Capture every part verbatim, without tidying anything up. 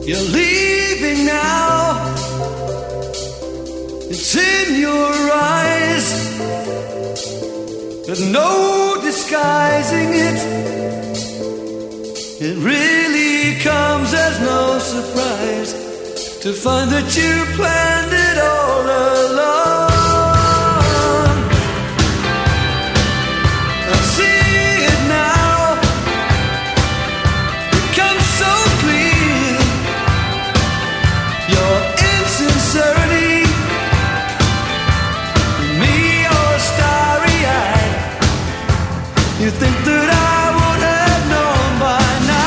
You're leaving now. It's in your eyes. There's no disguising it. It really comes as no surprise to find that you planned it all along. I see it now. It comes so clear. Your insincerity, me all starry-eyed. You think that I would have known by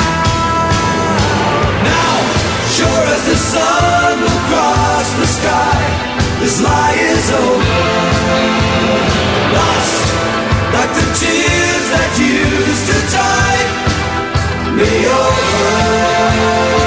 now. Now, sure as the sun will cross the sky, this lie is over. Lost like the tears that used to tide me over.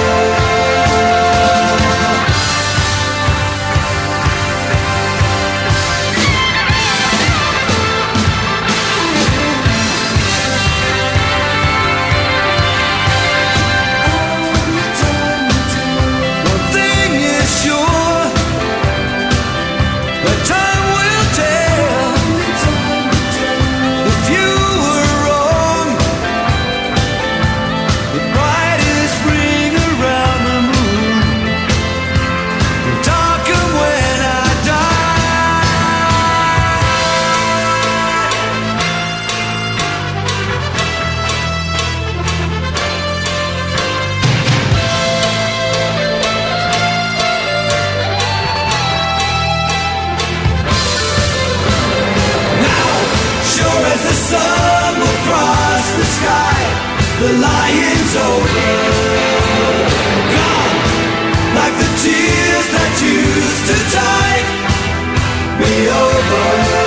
The lion's over. Gone like the tears that used to tide me over.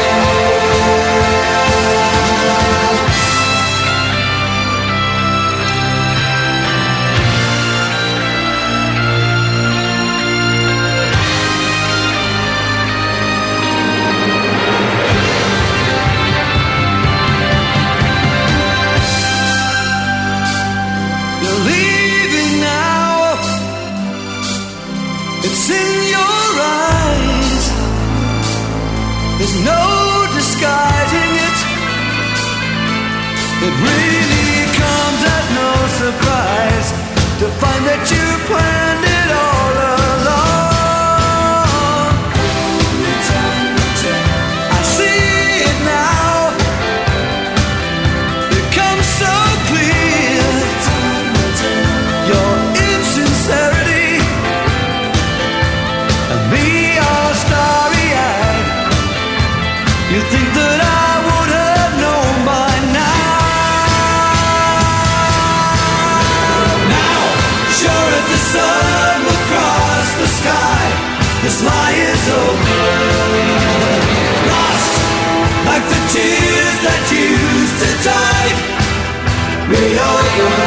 It's in your eyes. There's no disguising it. It really comes as no surprise to find that you planned it all along. I see it now. It comes so clear. Your insincerity, me all starry-eyed. You think that I would have known by now. Now, sure as the sun will cross the sky, this lie is over. Lost like the tears that used to tide me over.